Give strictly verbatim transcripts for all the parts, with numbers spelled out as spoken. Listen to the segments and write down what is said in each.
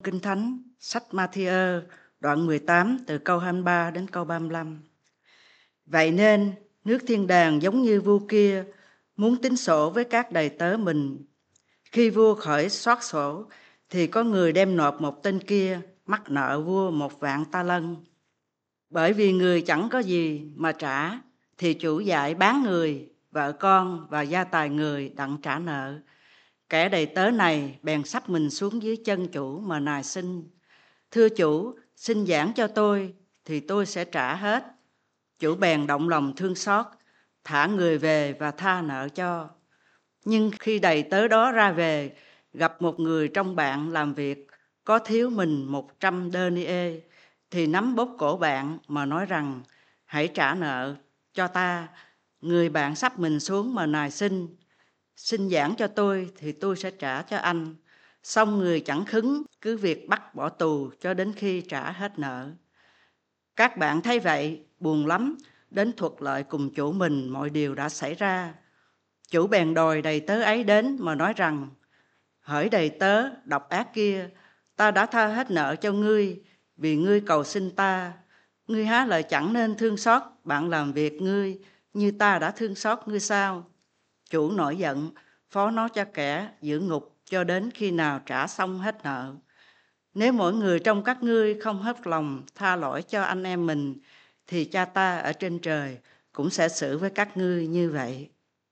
Kinh Thánh, sách Ma-thi-ơ, đoạn mười tám từ câu hai mươi ba đến câu ba mươi lăm. Vậy nên, nước thiên đàng giống như vua kia muốn tính sổ với các đầy tớ mình. Khi vua khởi soát sổ, thì có người đem nộp một tên kia mắc nợ vua một vạn ta lân. Bởi vì người chẳng có gì mà trả, thì chủ dạy bán người, vợ con và gia tài người đặng trả nợ. Kẻ đầy tớ này bèn xách mình xuống dưới chân chủ mà nài xin: Thưa chủ, xin giảng cho tôi, thì tôi sẽ trả hết. Chủ bèn động lòng thương xót, thả người về và tha nợ cho. Nhưng khi đầy tớ đó ra về, gặp một người trong bạn làm việc có thiếu mình một trăm denier, thì nắm bóp cổ bạn mà nói rằng: hãy trả nợ cho ta. Người bạn xách mình xuống mà nài xin: xin giảng cho tôi, thì tôi sẽ trả cho anh. Xong người chẳng khứng, cứ việc bắt bỏ tù cho đến khi trả hết nợ. Các bạn thấy vậy, buồn lắm, đến thuật lại cùng chủ mình mọi điều đã xảy ra. Chủ bèn đòi đầy tớ ấy đến mà nói rằng: hỡi đầy tớ độc ác kia, ta đã tha hết nợ cho ngươi, vì ngươi cầu xin ta. Ngươi há lại chẳng nên thương xót bạn làm việc ngươi, như ta đã thương xót ngươi sao? Chủ nổi giận, phó nó cho kẻ giữ ngục cho đến khi nào trả xong hết nợ. Nếu mỗi người trong các ngươi không hết lòng tha lỗi cho anh em mình, thì cha ta ở trên trời cũng sẽ xử với các ngươi như vậy.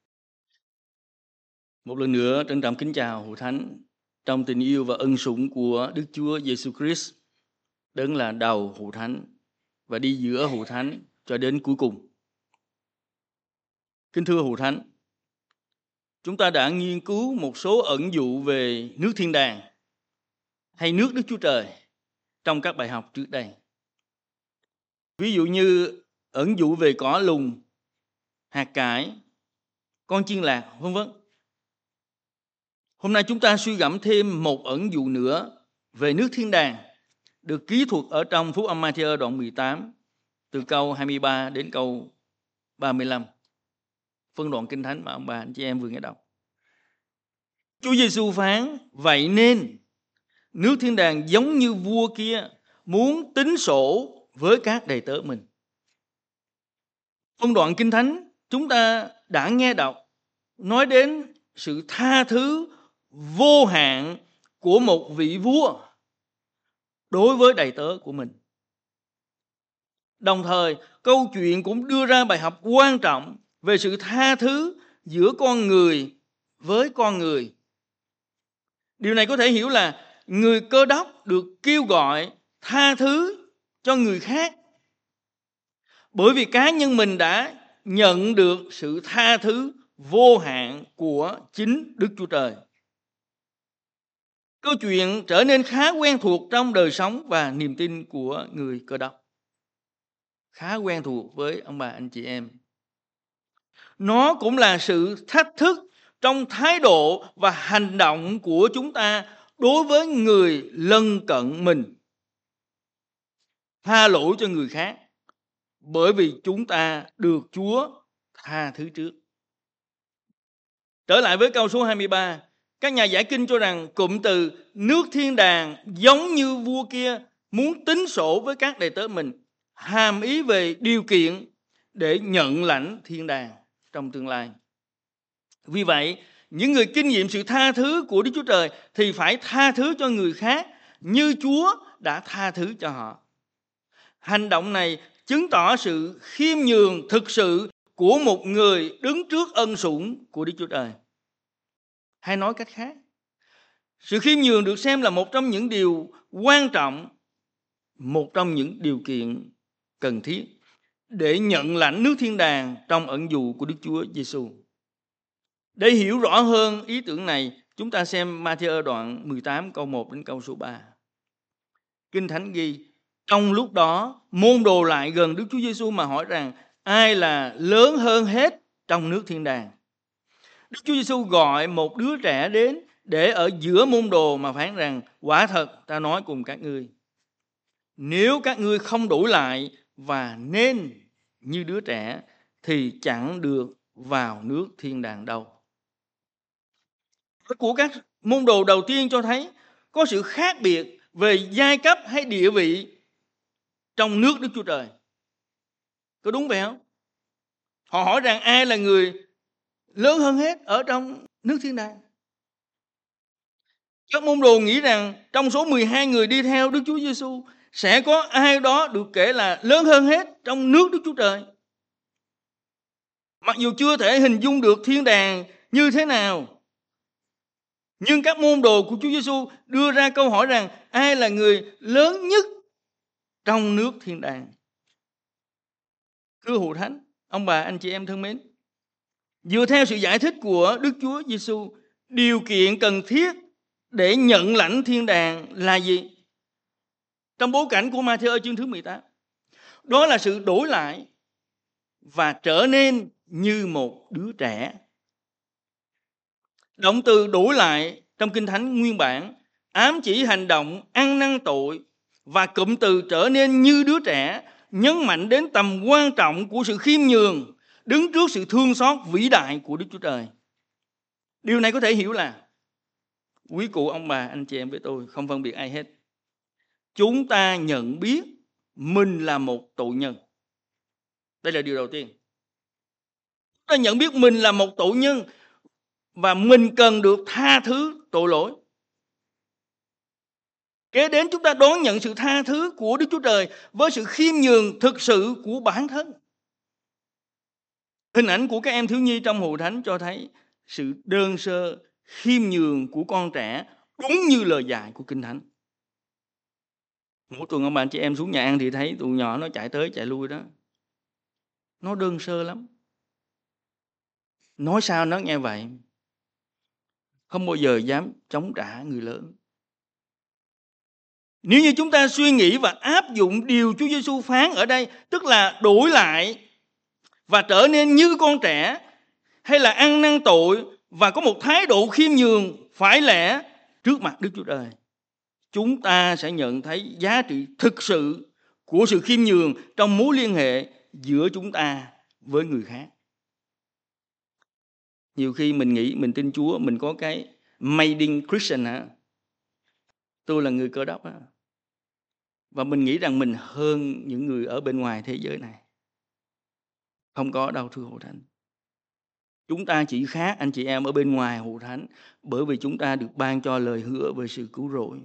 Một lần nữa trân trọng kính chào hội thánh trong tình yêu và ân sủng của Đức Chúa Giêsu Christ, đấng là đầu hội thánh và đi giữa hội thánh cho đến cuối cùng. Kính thưa hội thánh, chúng ta đã nghiên cứu một số ẩn dụ về nước thiên đàng hay nước Đức Chúa Trời trong các bài học trước đây. Ví dụ như ẩn dụ về cỏ lùng, hạt cải, con chiên lạc, vân vân. Hôm nay chúng ta suy gẫm thêm một ẩn dụ nữa về nước thiên đàng, được ký thuật ở trong Phúc âm Ma-thi-ơ đoạn mười tám, từ câu hai mươi ba đến câu ba mươi lăm. Phân đoạn Kinh Thánh mà ông bà anh chị em vừa nghe đọc. Chúa Giêsu phán: vậy nên nước thiên đàng giống như vua kia muốn tính sổ với các đầy tớ mình. Phân đoạn Kinh Thánh chúng ta đã nghe đọc nói đến sự tha thứ vô hạn của một vị vua đối với đầy tớ của mình. Đồng thời, câu chuyện cũng đưa ra bài học quan trọng về sự tha thứ giữa con người với con người. Điều này có thể hiểu là người Cơ Đốc được kêu gọi tha thứ cho người khác, bởi vì cá nhân mình đã nhận được sự tha thứ vô hạn của chính Đức Chúa Trời. Câu chuyện trở nên khá quen thuộc trong đời sống và niềm tin của người Cơ Đốc. Khá quen thuộc với ông bà anh chị em. Nó cũng là sự thách thức trong thái độ và hành động của chúng ta đối với người lân cận mình. Tha lỗi cho người khác, bởi vì chúng ta được Chúa tha thứ trước. Trở lại với câu số hai mươi ba, các nhà giải kinh cho rằng cụm từ nước thiên đàng giống như vua kia muốn tính sổ với các đầy tớ mình, hàm ý về điều kiện để nhận lãnh thiên đàng trong tương lai. Vì vậy, những người kinh nghiệm sự tha thứ của Đức Chúa Trời thì phải tha thứ cho người khác như Chúa đã tha thứ cho họ. Hành động này chứng tỏ sự khiêm nhường thực sự của một người đứng trước ân sủng của Đức Chúa Trời. Hay nói cách khác, sự khiêm nhường được xem là một trong những điều quan trọng, một trong những điều kiện cần thiết để nhận lãnh nước thiên đàng trong ẩn dụ của Đức Chúa Giêsu. Để hiểu rõ hơn ý tưởng này, chúng ta xem Ma-thi-ơ đoạn mười tám câu một đến câu số ba. Kinh Thánh ghi: trong lúc đó, môn đồ lại gần Đức Chúa Giêsu mà hỏi rằng: ai là lớn hơn hết trong nước thiên đàng? Đức Chúa Giêsu gọi một đứa trẻ đến để ở giữa môn đồ mà phán rằng: quả thật ta nói cùng các ngươi, nếu các ngươi không đổi lại và nên như đứa trẻ thì chẳng được vào nước thiên đàng đâu. Của các môn đồ đầu tiên cho thấy có sự khác biệt về giai cấp hay địa vị trong nước Đức Chúa Trời. Có đúng vậy không? Họ hỏi rằng ai là người lớn hơn hết ở trong nước thiên đàng. Các môn đồ nghĩ rằng trong số mười hai người đi theo Đức Chúa Giêsu sẽ có ai đó được kể là lớn hơn hết trong nước Đức Chúa Trời. Mặc dù chưa thể hình dung được thiên đàng như thế nào, nhưng các môn đồ của Chúa Giêsu đưa ra câu hỏi rằng ai là người lớn nhất trong nước thiên đàng. Thưa hội thánh, ông bà, anh chị em thân mến, dựa theo sự giải thích của Đức Chúa Giêsu, điều kiện cần thiết để nhận lãnh thiên đàng là gì? Trong bối cảnh của Ma-thi-ơ chương thứ mười tám, đó là sự đổi lại và trở nên như một đứa trẻ. Động từ đổi lại trong Kinh Thánh nguyên bản ám chỉ hành động ăn năn tội, và cụm từ trở nên như đứa trẻ nhấn mạnh đến tầm quan trọng của sự khiêm nhường đứng trước sự thương xót vĩ đại của Đức Chúa Trời. Điều này có thể hiểu là quý cụ, ông bà, anh chị em với tôi không phân biệt ai hết. Chúng ta nhận biết mình là một tội nhân. Đây là điều đầu tiên. Chúng ta nhận biết mình là một tội nhân và mình cần được tha thứ tội lỗi. Kế đến chúng ta đón nhận sự tha thứ của Đức Chúa Trời với sự khiêm nhường thực sự của bản thân. Hình ảnh của các em thiếu nhi trong hội thánh cho thấy sự đơn sơ, khiêm nhường của con trẻ đúng như lời dạy của Kinh Thánh. Mỗi tuần ông bà anh chị em xuống nhà ăn thì thấy tụi nhỏ nó chạy tới chạy lui đó. Nó đơn sơ lắm. Nói sao nó nghe vậy. Không bao giờ dám chống trả người lớn. Nếu như chúng ta suy nghĩ và áp dụng điều Chúa Giêsu phán ở đây, tức là đổi lại và trở nên như con trẻ, hay là ăn năn tội và có một thái độ khiêm nhường phải lẽ trước mặt Đức Chúa Trời, chúng ta sẽ nhận thấy giá trị thực sự của sự khiêm nhường trong mối liên hệ giữa chúng ta với người khác. Nhiều khi mình nghĩ mình tin Chúa, mình có cái made in Christian hả? Tôi là người Cơ Đốc á. Và mình nghĩ rằng mình hơn những người ở bên ngoài thế giới này. Không có đâu thưa hội thánh. Chúng ta chỉ khác anh chị em ở bên ngoài hội thánh bởi vì chúng ta được ban cho lời hứa về sự cứu rỗi.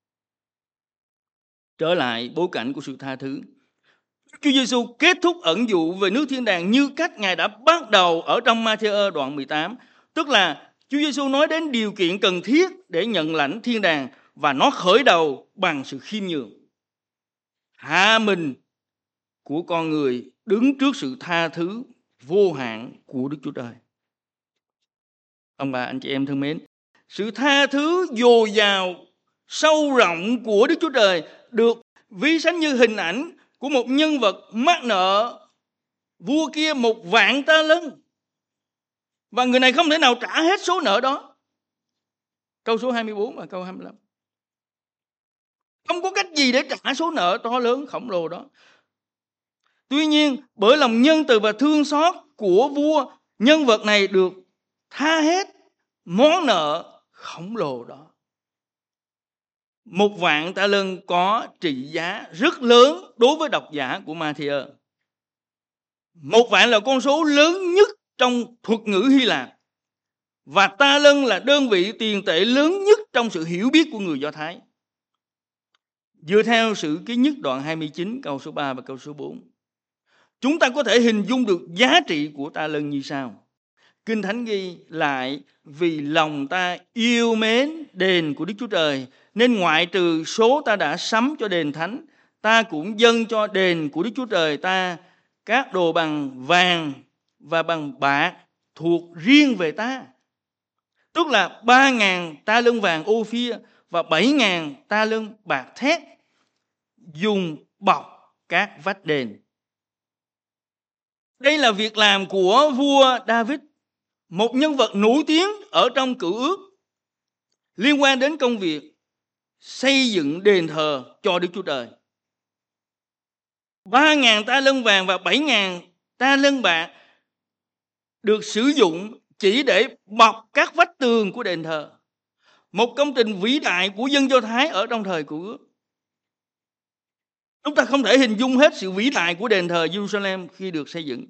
Trở lại bối cảnh của sự tha thứ, Chúa Giêsu kết thúc ẩn dụ về nước thiên đàng như cách Ngài đã bắt đầu ở trong Ma-thi-ơ đoạn mười tám. Tức là Chúa Giêsu nói đến điều kiện cần thiết để nhận lãnh thiên đàng, và nó khởi đầu bằng sự khiêm nhường, hạ mình của con người đứng trước sự tha thứ vô hạn của Đức Chúa Trời. Ông bà anh chị em thân mến, sự tha thứ dồi dào sâu rộng của Đức Chúa Trời được ví sánh như hình ảnh của một nhân vật mắc nợ vua kia một vạn ta lân, và người này không thể nào trả hết số nợ đó. Câu số hai mươi bốn và câu hai mươi lăm. Không có cách gì để trả số nợ to lớn khổng lồ đó. Tuy nhiên, bởi lòng nhân từ và thương xót của vua, nhân vật này được tha hết món nợ khổng lồ đó. Một vạn ta lân có trị giá rất lớn đối với độc giả của Ma-thi-ơ. Một vạn là con số lớn nhất trong thuật ngữ Hy Lạp, và ta lân là đơn vị tiền tệ lớn nhất trong sự hiểu biết của người Do Thái. Dựa theo Sử Ký Nhất đoạn hai mươi chín câu số ba và câu số bốn, chúng ta có thể hình dung được giá trị của ta lân như sau. Kinh Thánh ghi lại: vì lòng ta yêu mến đền của Đức Chúa Trời, nên ngoại trừ số ta đã sắm cho đền thánh, ta cũng dâng cho đền của Đức Chúa Trời ta các đồ bằng vàng và bằng bạc thuộc riêng về ta. Tức là ba ngàn ta lân vàng Ophir và bảy ngàn ta lân bạc thét, dùng bọc các vách đền. Đây là việc làm của vua David, một nhân vật nổi tiếng ở trong Cựu Ước, liên quan đến công việc xây dựng đền thờ cho Đức Chúa Trời. Ba ngàn ta lân vàng và bảy ngàn ta lân bạc được sử dụng chỉ để bọc các vách tường của đền thờ. một công trình vĩ đại của dân Do Thái ở trong thời Cựu Ước. Chúng ta không thể hình dung hết sự vĩ đại của đền thờ Jerusalem khi được xây dựng.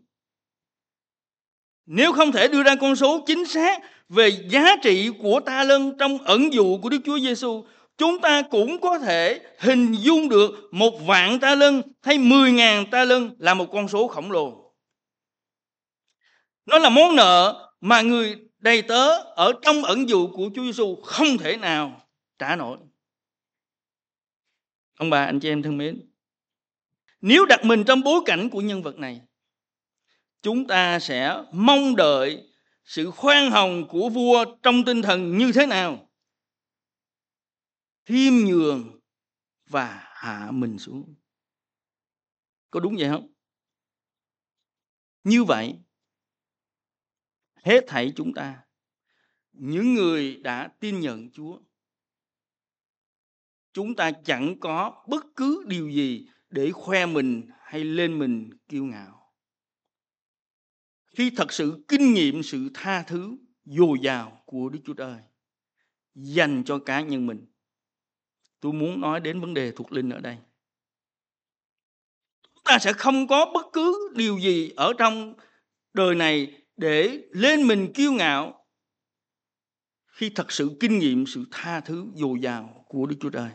Nếu không thể đưa ra con số chính xác về giá trị của ta lân trong ẩn dụ của Đức Chúa Giêsu, chúng ta cũng có thể hình dung được một vạn ta lân hay mười ngàn ta lân là một con số khổng lồ. Nó là món nợ mà người đầy tớ ở trong ẩn dụ của Chúa Giêsu không thể nào trả nổi. Ông bà, anh chị em thân mến, nếu đặt mình trong bối cảnh của nhân vật này, chúng ta sẽ mong đợi sự khoan hồng của vua trong tinh thần như thế nào? Khiêm nhường và hạ mình xuống. Có đúng vậy không? Như vậy, hết thảy chúng ta, những người đã tin nhận Chúa, chúng ta chẳng có bất cứ điều gì để khoe mình hay lên mình kiêu ngạo. Khi thật sự kinh nghiệm sự tha thứ dồi dào của Đức Chúa Trời dành cho cá nhân mình. Tôi muốn nói đến vấn đề thuộc linh ở đây. Chúng ta sẽ không có bất cứ điều gì ở trong đời này để lên mình kiêu ngạo khi thật sự kinh nghiệm sự tha thứ dồi dào của Đức Chúa Trời.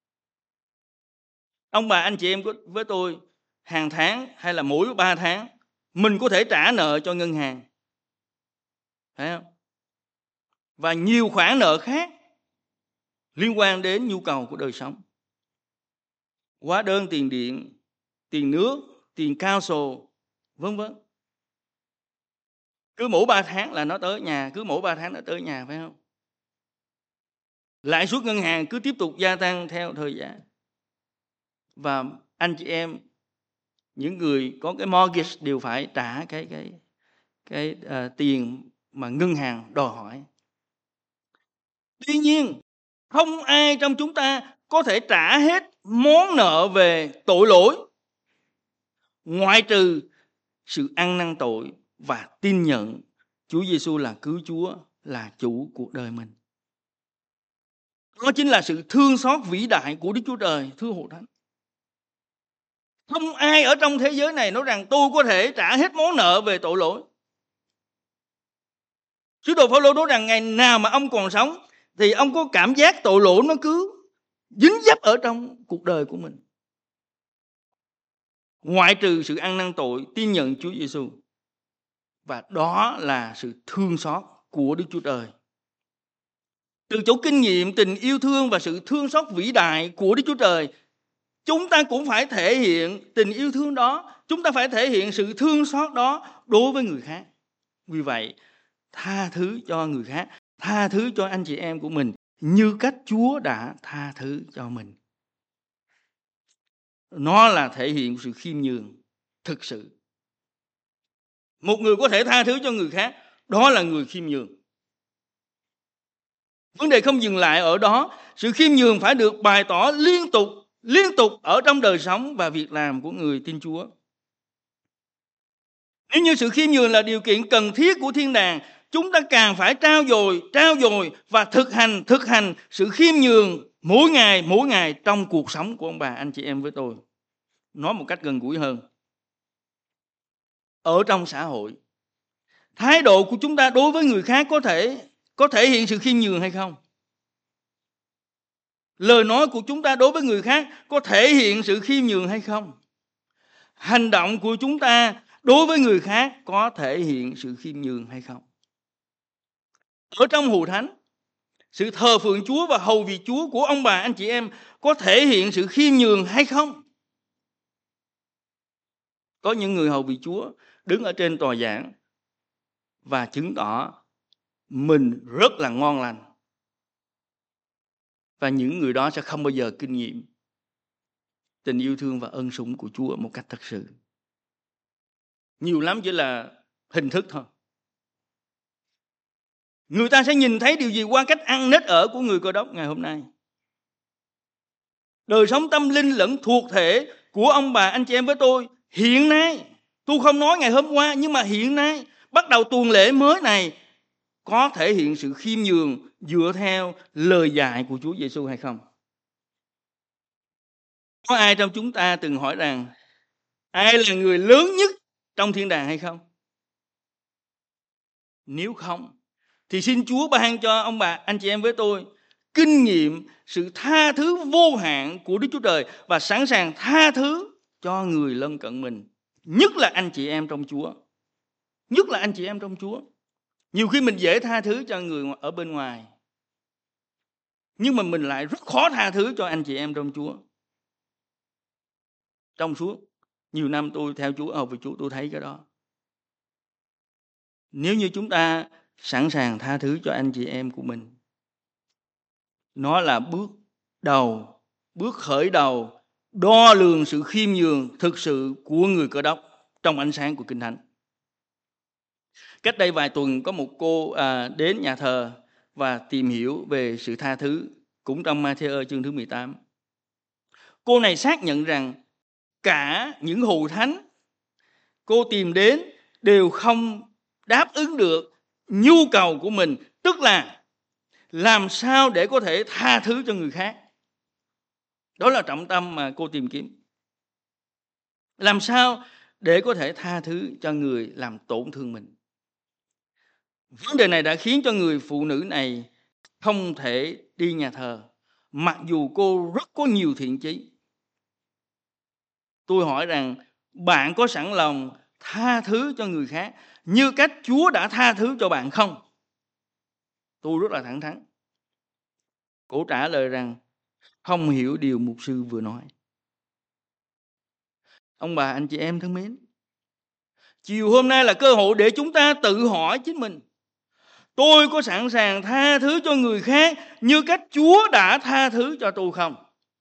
Ông bà anh chị em với tôi, hàng tháng hay là mỗi ba tháng mình có thể trả nợ cho ngân hàng, phải không? Và nhiều khoản nợ khác liên quan đến nhu cầu của đời sống. Hóa đơn tiền điện, tiền nước, tiền cao sổ, vân vân. Cứ mỗi ba tháng là nó tới nhà, cứ mỗi ba tháng nó tới nhà, phải không? Lãi suất ngân hàng cứ tiếp tục gia tăng theo thời gian. Và anh chị em, những người có cái mortgage đều phải trả cái cái cái uh, tiền mà ngân hàng đòi hỏi. Tuy nhiên, không ai trong chúng ta có thể trả hết món nợ về tội lỗi, ngoại trừ sự ăn năn tội và tin nhận Chúa Giêsu là cứu Chúa, là chủ cuộc đời mình. Đó chính là sự thương xót vĩ đại của Đức Chúa Trời, thưa hội thánh. Không ai ở trong thế giới này nói rằng tôi có thể trả hết món nợ về tội lỗi. Sứ đồ Phao-lô nói rằng ngày nào mà ông còn sống thì ông có cảm giác tội lỗi nó cứ dính dấp ở trong cuộc đời của mình. Ngoại trừ sự ăn năn tội, tin nhận Chúa Giêsu. Và đó là sự thương xót của Đức Chúa Trời. Từ chỗ kinh nghiệm tình yêu thương và sự thương xót vĩ đại của Đức Chúa Trời, chúng ta cũng phải thể hiện tình yêu thương đó, chúng ta phải thể hiện sự thương xót đó đối với người khác. Vì vậy, tha thứ cho người khác, tha thứ cho anh chị em của mình như cách Chúa đã tha thứ cho mình. Nó là thể hiện sự khiêm nhường thực sự. Một người có thể tha thứ cho người khác, đó là người khiêm nhường. Vấn đề không dừng lại ở đó, sự khiêm nhường phải được bày tỏ liên tục, liên tục ở trong đời sống và việc làm của người tin Chúa. Nếu như sự khiêm nhường là điều kiện cần thiết của thiên đàng, chúng ta càng phải trao dồi, trao dồi và thực hành, thực hành sự khiêm nhường mỗi ngày, mỗi ngày trong cuộc sống của ông bà, anh chị em với tôi. Nói một cách gần gũi hơn. Ở trong xã hội, thái độ của chúng ta đối với người khác có thể có thể hiện sự khiêm nhường hay không? Lời nói của chúng ta đối với người khác có thể hiện sự khiêm nhường hay không? Hành động của chúng ta đối với người khác có thể hiện sự khiêm nhường hay không? Ở trong hội thánh, sự thờ phượng Chúa và hầu việc Chúa của ông bà anh chị em có thể hiện sự khiêm nhường hay không? Có những người hầu việc Chúa đứng ở trên tòa giảng và chứng tỏ mình rất là ngon lành. Và những người đó sẽ không bao giờ kinh nghiệm tình yêu thương và ân sủng của Chúa một cách thật sự. Nhiều lắm chỉ là hình thức thôi. Người ta sẽ nhìn thấy điều gì qua cách ăn nết ở của người Cơ Đốc ngày hôm nay. Đời sống tâm linh lẫn thuộc thể của ông bà anh chị em với tôi hiện nay, tôi không nói ngày hôm qua, nhưng mà hiện nay, bắt đầu tuần lễ mới này, có thể hiện sự khiêm nhường dựa theo lời dạy của Chúa Giêsu hay không? Có ai trong chúng ta từng hỏi rằng ai là người lớn nhất trong thiên đàng hay không? Nếu không, thì xin Chúa ban cho ông bà, anh chị em với tôi kinh nghiệm sự tha thứ vô hạn của Đức Chúa Trời và sẵn sàng tha thứ cho người lân cận mình, nhất là anh chị em trong Chúa. Nhất là anh chị em trong Chúa. Nhiều khi mình dễ tha thứ cho người ở bên ngoài, nhưng mà mình lại rất khó tha thứ cho anh chị em trong Chúa. Trong suốt nhiều năm tôi theo Chúa, học với Chúa, tôi thấy cái đó. Nếu như chúng ta sẵn sàng tha thứ cho anh chị em của mình, nó là bước đầu, bước khởi đầu, đo lường sự khiêm nhường thực sự của người Cơ Đốc trong ánh sáng của Kinh Thánh. Cách đây vài tuần có một cô à, đến nhà thờ và tìm hiểu về sự tha thứ, cũng trong Ma-thi-ơ chương thứ mười tám. Cô này xác nhận rằng cả những hầu thánh cô tìm đến đều không đáp ứng được nhu cầu của mình, tức là làm sao để có thể tha thứ cho người khác. Đó là trọng tâm mà cô tìm kiếm. Làm sao để có thể tha thứ cho người làm tổn thương mình. Vấn đề này đã khiến cho người phụ nữ này không thể đi nhà thờ, mặc dù cô rất có nhiều thiện chí. Tôi hỏi rằng bạn có sẵn lòng tha thứ cho người khác như cách Chúa đã tha thứ cho bạn không? Tôi rất là thẳng thắn. Cô trả lời rằng không hiểu điều mục sư vừa nói. Ông bà, anh chị em thân mến, chiều hôm nay là cơ hội để chúng ta tự hỏi chính mình. Tôi có sẵn sàng tha thứ cho người khác như cách Chúa đã tha thứ cho tôi không?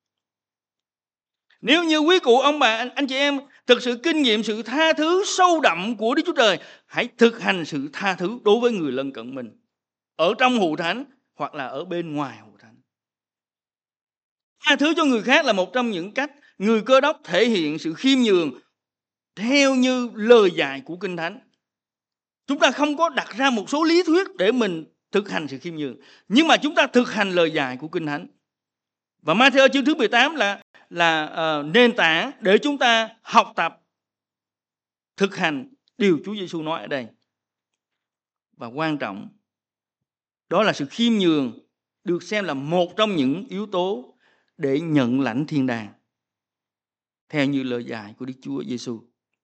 Nếu như quý cụ, ông bà, anh chị em thực sự kinh nghiệm sự tha thứ sâu đậm của Đức Chúa Trời, hãy thực hành sự tha thứ đối với người lân cận mình, ở trong hội thánh hoặc là ở bên ngoài hội thánh. Tha thứ cho người khác là một trong những cách người Cơ Đốc thể hiện sự khiêm nhường theo như lời dạy của Kinh Thánh. Chúng ta không có đặt ra một số lý thuyết để mình thực hành sự khiêm nhường, nhưng mà chúng ta thực hành lời dạy của Kinh Thánh. Và Ma-thi-ơ chương thứ mười tám là là uh, nền tảng để chúng ta học tập, thực hành điều Chúa Giêsu nói ở đây. Và quan trọng, đó là sự khiêm nhường được xem là một trong những yếu tố để nhận lãnh thiên đàng, theo như lời dạy của Đức Chúa Giêsu.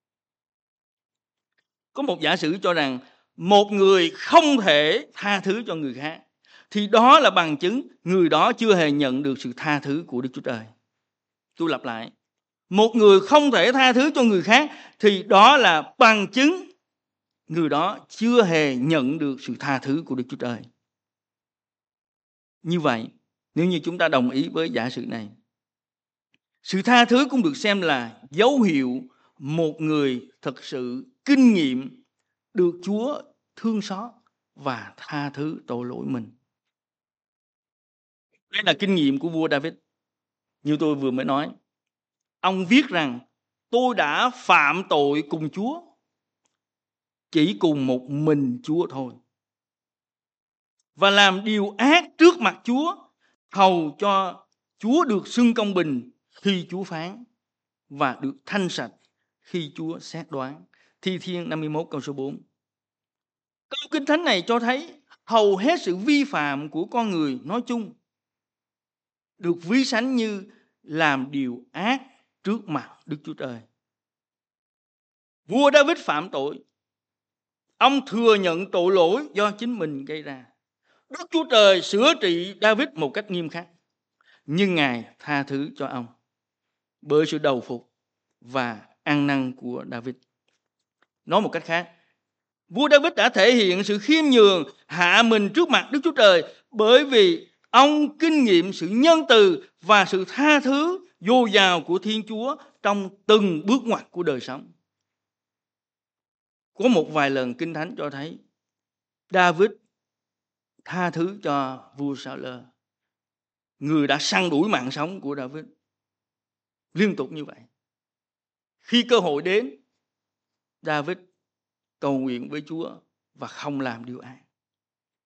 Có một giả sử cho rằng một người không thể tha thứ cho người khác, thì đó là bằng chứng người đó chưa hề nhận được sự tha thứ của Đức Chúa Trời. Tôi lặp lại, một người không thể tha thứ cho người khác thì đó là bằng chứng người đó chưa hề nhận được sự tha thứ của Đức Chúa Trời. Như vậy, nếu như chúng ta đồng ý với giả sử này, sự tha thứ cũng được xem là dấu hiệu một người thật sự kinh nghiệm được Chúa thương xót và tha thứ tội lỗi mình. Đây là kinh nghiệm của vua David. Như tôi vừa mới nói, ông viết rằng tôi đã phạm tội cùng Chúa, chỉ cùng một mình Chúa thôi, và làm điều ác trước mặt Chúa, hầu cho Chúa được xưng công bình khi Chúa phán và được thanh sạch khi Chúa xét đoán. Thi Thiên năm mươi mốt câu số bốn. Câu Kinh Thánh này cho thấy hầu hết sự vi phạm của con người nói chung được ví sánh như làm điều ác trước mặt Đức Chúa Trời. Vua David phạm tội, ông thừa nhận tội lỗi do chính mình gây ra. Đức Chúa Trời sửa trị David một cách nghiêm khắc, nhưng Ngài tha thứ cho ông bởi sự đầu phục và ăn năn của David. Nói một cách khác, vua David đã thể hiện sự khiêm nhường hạ mình trước mặt Đức Chúa Trời bởi vì ông kinh nghiệm sự nhân từ và sự tha thứ dồi dào của Thiên Chúa trong từng bước ngoặt của đời sống. Có một vài lần Kinh Thánh cho thấy David tha thứ cho vua Sa-lơ, người đã săn đuổi mạng sống của David. Liên tục như vậy. Khi cơ hội đến, David cầu nguyện với Chúa và không làm điều ác.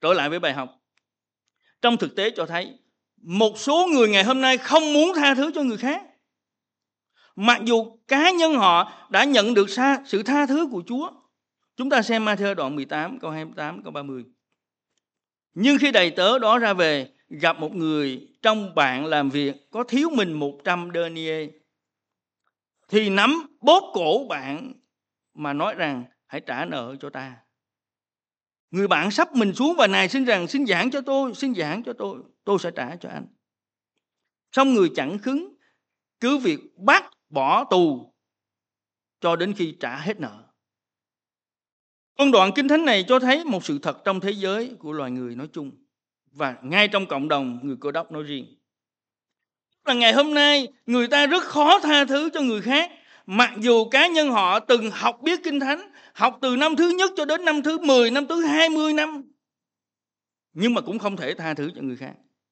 Trở lại với bài học. Trong thực tế cho thấy một số người ngày hôm nay không muốn tha thứ cho người khác, mặc dù cá nhân họ đã nhận được sự tha thứ của Chúa. Chúng ta xem Ma-thi-ơ đoạn mười tám, câu hai mươi tám, câu ba mươi. Nhưng khi đầy tớ đó ra về, gặp một người trong bạn làm việc có thiếu mình một trăm denier, thì nắm bóp cổ bạn mà nói rằng hãy trả nợ cho ta. Người bạn sắp mình xuống và nài xin rằng xin giảng cho tôi, xin giảng cho tôi, tôi sẽ trả cho anh. Xong người chẳng khứng, cứ việc bắt bỏ tù cho đến khi trả hết nợ. Con đoạn Kinh Thánh này cho thấy một sự thật trong thế giới của loài người nói chung và ngay trong cộng đồng người Cơ Đốc nói riêng. Là ngày hôm nay người ta rất khó tha thứ cho người khác, mặc dù cá nhân họ từng học biết Kinh Thánh, học từ năm thứ nhất cho đến năm thứ mười, năm thứ hai mươi năm, nhưng mà cũng không thể tha thứ cho người khác.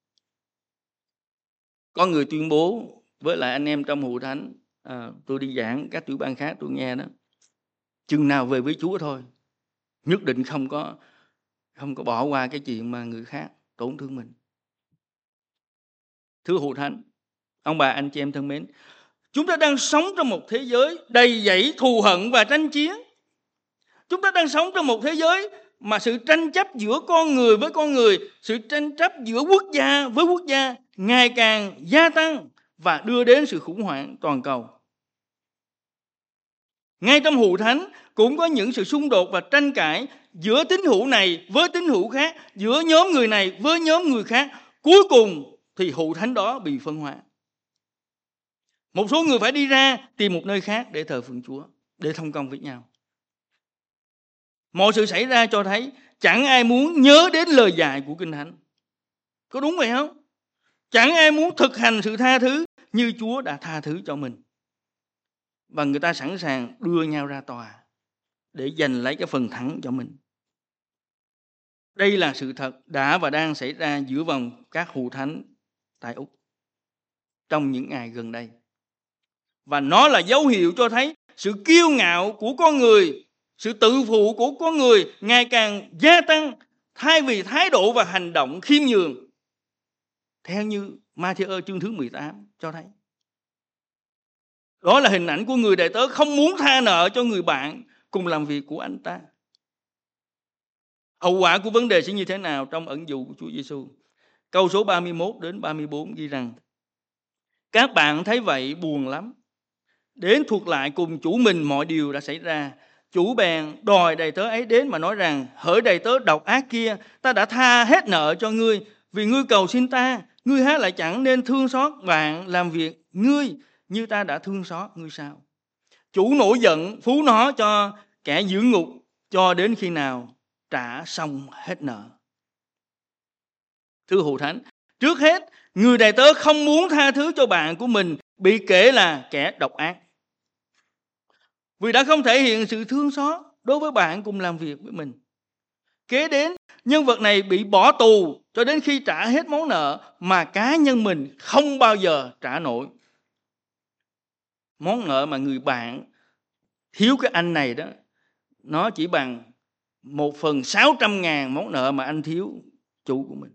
Có người tuyên bố với lại anh em trong hội thánh, à, tôi đi giảng các tiểu bang khác tôi nghe đó, chừng nào về với Chúa thôi, nhất định không có không có bỏ qua cái chuyện mà người khác tổn thương mình. Thưa hội thánh, ông bà anh chị em thân mến, chúng ta đang sống trong một thế giới đầy dẫy thù hận và tranh chiến. Chúng ta đang sống trong một thế giới mà sự tranh chấp giữa con người với con người, sự tranh chấp giữa quốc gia với quốc gia ngày càng gia tăng và đưa đến sự khủng hoảng toàn cầu. Ngay trong hội thánh cũng có những sự xung đột và tranh cãi giữa tín hữu này với tín hữu khác, giữa nhóm người này với nhóm người khác. Cuối cùng thì hội thánh đó bị phân hóa. Một số người phải đi ra tìm một nơi khác để thờ phượng Chúa, để thông công với nhau. Mọi sự xảy ra cho thấy chẳng ai muốn nhớ đến lời dạy của Kinh Thánh. Có đúng vậy không? Chẳng ai muốn thực hành sự tha thứ như Chúa đã tha thứ cho mình. Và người ta sẵn sàng đưa nhau ra tòa để giành lấy cái phần thắng cho mình. Đây là sự thật đã và đang xảy ra giữa vòng các hội thánh tại Úc trong những ngày gần đây. Và nó là dấu hiệu cho thấy sự kiêu ngạo của con người, sự tự phụ của con người ngày càng gia tăng thay vì thái độ và hành động khiêm nhường. Theo như Ma-thi-ơ chương thứ mười tám cho thấy. Đó là hình ảnh của người đầy tớ không muốn tha nợ cho người bạn cùng làm việc của anh ta. Hậu quả của vấn đề sẽ như thế nào trong ẩn dụ của Chúa Giêsu? Câu số ba mươi mốt đến ba mươi bốn ghi rằng: các bạn thấy vậy buồn lắm, đến thuật lại cùng chủ mình mọi điều đã xảy ra. Chủ bèn đòi đầy tớ ấy đến mà nói rằng: hỡi đầy tớ độc ác kia, ta đã tha hết nợ cho ngươi, vì ngươi cầu xin ta. Ngươi há lại chẳng nên thương xót bạn làm việc ngươi như ta đã thương xót ngươi sao? Chủ nổi giận phú nó cho kẻ giữ ngục cho đến khi nào trả xong hết nợ. Thưa hội thánh, trước hết người đầy tớ không muốn tha thứ cho bạn của mình bị kể là kẻ độc ác, vì đã không thể hiện sự thương xót đối với bạn cùng làm việc với mình. Kế đến, nhân vật này bị bỏ tù cho đến khi trả hết món nợ mà cá nhân mình không bao giờ trả nổi. Món nợ mà người bạn thiếu cái anh này đó, nó chỉ bằng một phần sáu trăm ngàn món nợ mà anh thiếu chủ của mình.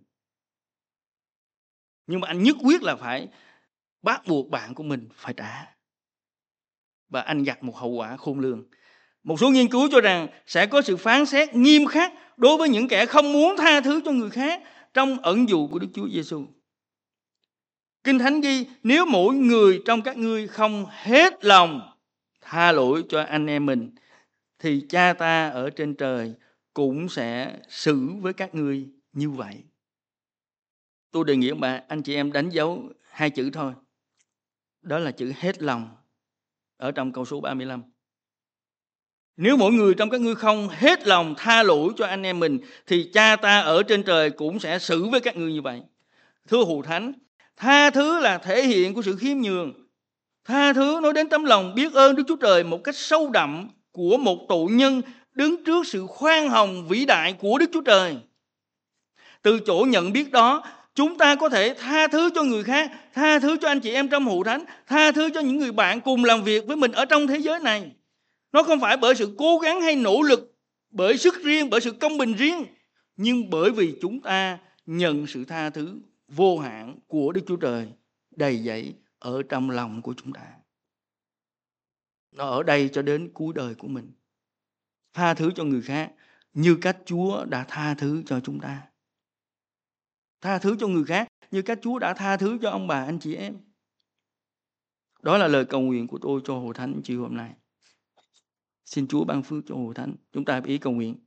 Nhưng mà anh nhất quyết là phải bắt buộc bạn của mình phải trả. Và anh gặt một hậu quả khôn lường. Một số nghiên cứu cho rằng sẽ có sự phán xét nghiêm khắc đối với những kẻ không muốn tha thứ cho người khác trong ẩn dụ của Đức Chúa Giêsu. Kinh Thánh ghi: nếu mỗi người trong các ngươi không hết lòng tha lỗi cho anh em mình, thì Cha ta ở trên trời cũng sẽ xử với các ngươi như vậy. Tôi đề nghị bà anh chị em đánh dấu hai chữ thôi. Đó là chữ hết lòng ở trong câu số ba mươi lăm. Nếu mỗi người trong các ngươi không hết lòng tha lỗi cho anh em mình, thì Cha ta ở trên trời cũng sẽ xử với các ngươi như vậy. Thưa hội thánh, tha thứ là thể hiện của sự khiêm nhường. Tha thứ nói đến tấm lòng biết ơn Đức Chúa Trời một cách sâu đậm của một tội nhân đứng trước sự khoan hồng vĩ đại của Đức Chúa Trời. Từ chỗ nhận biết đó, chúng ta có thể tha thứ cho người khác, tha thứ cho anh chị em trong hội thánh, tha thứ cho những người bạn cùng làm việc với mình ở trong thế giới này. Nó không phải bởi sự cố gắng hay nỗ lực, bởi sức riêng, bởi sự công bình riêng, nhưng bởi vì chúng ta nhận sự tha thứ vô hạn của Đức Chúa Trời đầy dẫy ở trong lòng của chúng ta. Nó ở đây cho đến cuối đời của mình. Tha thứ cho người khác như cách Chúa đã tha thứ cho chúng ta. Tha thứ cho người khác như cách Chúa đã tha thứ cho ông bà anh chị em. Đó là lời cầu nguyện của tôi cho Hội Thánh chiều hôm nay. Xin Chúa ban phước cho Hội Thánh. Chúng ta ý cầu nguyện.